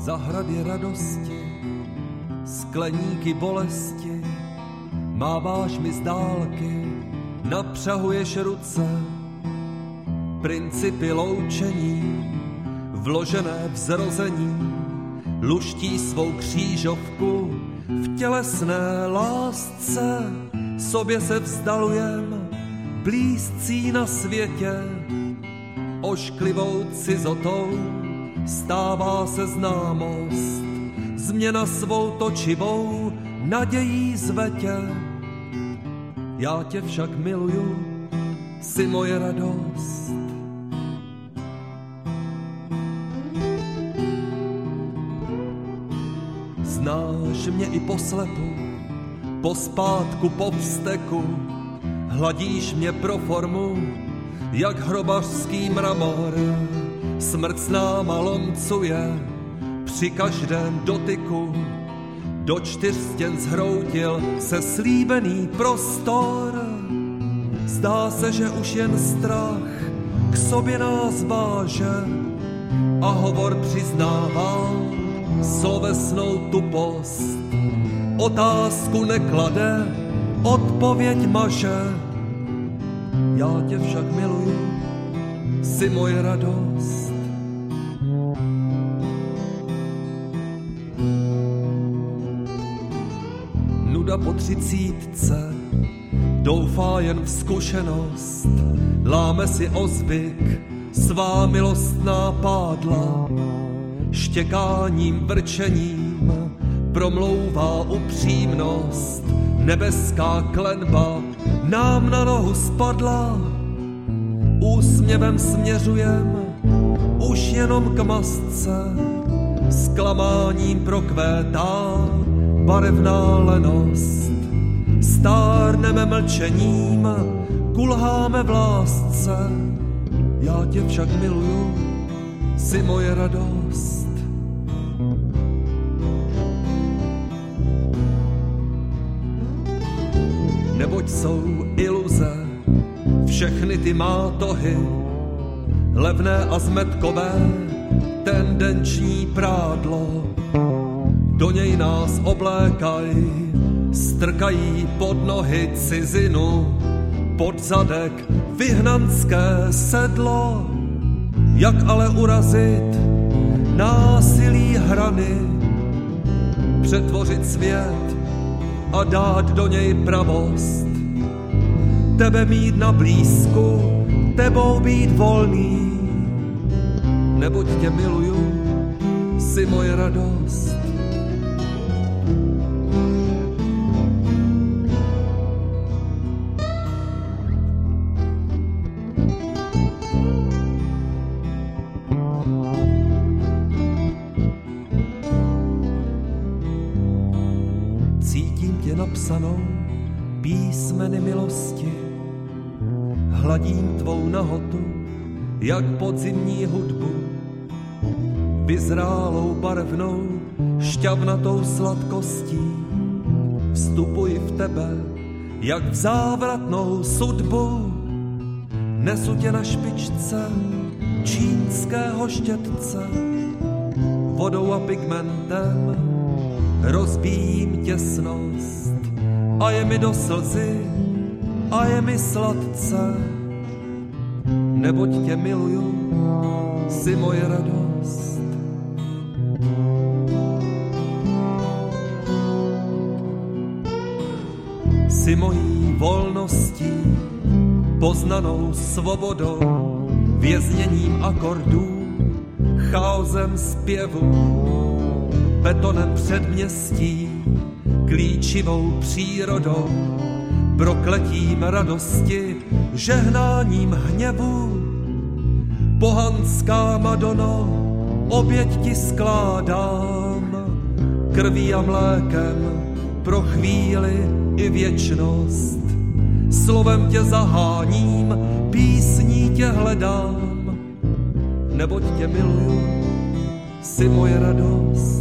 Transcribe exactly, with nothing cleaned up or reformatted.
zahrady radosti, skleníky bolesti, máváš mi z dálky, napřahuješ ruce, principy loučení, vložené v zrození, luští svou křížovku v tělesné lásce, sobě se vzdalujem, blízcí na světě, ošklivou cizotou stává se známost, změna svou točivou nadějí zve tě. Já tě však miluju, jsi moje radost. Znáš mě i po slepu, po spátku, po vzteku, hladíš mě pro formu, jak hrobařský mramor. Smrt s náma lomcuje při každém dotyku, do čtyř stěn zhroutil se slíbený prostor. Zdá se, že už jen strach k sobě nás váže a hovor přiznává slovesnou tupost. Otázku neklade, odpověď maže. Já tě však miluju, jsi moje radost. Nuda po třicítce doufá jen v zkušenost, láme si o zvyk svá milostná pádla, štěkáním, vrčením promlouvá upřímnost, nebeská klenba nám na nohu spadla, úsměvem směřujem už jenom k masce, zklamáním prokvétá barevná lenost, stárneme mlčením, kulháme v lásce, já tě však miluju, jsi moje radost. Neboť jsou iluze, všechny ty mátohy, levné a zmetkové, tendenční prádlo. Do něj nás oblékaj, strkají pod nohy cizinu, pod zadek vyhnanské sedlo. Jak ale urazit násilí hrany, přetvořit svět a dát do něj pravost. Tebe mít na blízku, tebou být volný, neboť tě miluju, jsi moje radost. Cítím tě napsanou písmeny milosti, hladím tvou nahotu, jak podzimní hudbu, vyzrálou barevnou, šťavnatou sladkostí. Vstupuji v tebe, jak v závratnou sudbu, nesu tě na špičce čínského štětce, vodou a pigmentem rozbíjím těsnost a je mi do slzy a je mi sladce, neboť tě miluju, jsi moje radost. Jsi mojí volností, poznanou svobodou, vězněním akordů, chaosem zpěvu, betonem předměstí, klíčivou přírodou, prokletím radosti, žehnáním hněvu. Pohanská Madono, oběť ti skládám, krví a mlékem pro chvíli i věčnost. Slovem tě zaháním, písní tě hledám, neboť tě miluju, jsi moje radost.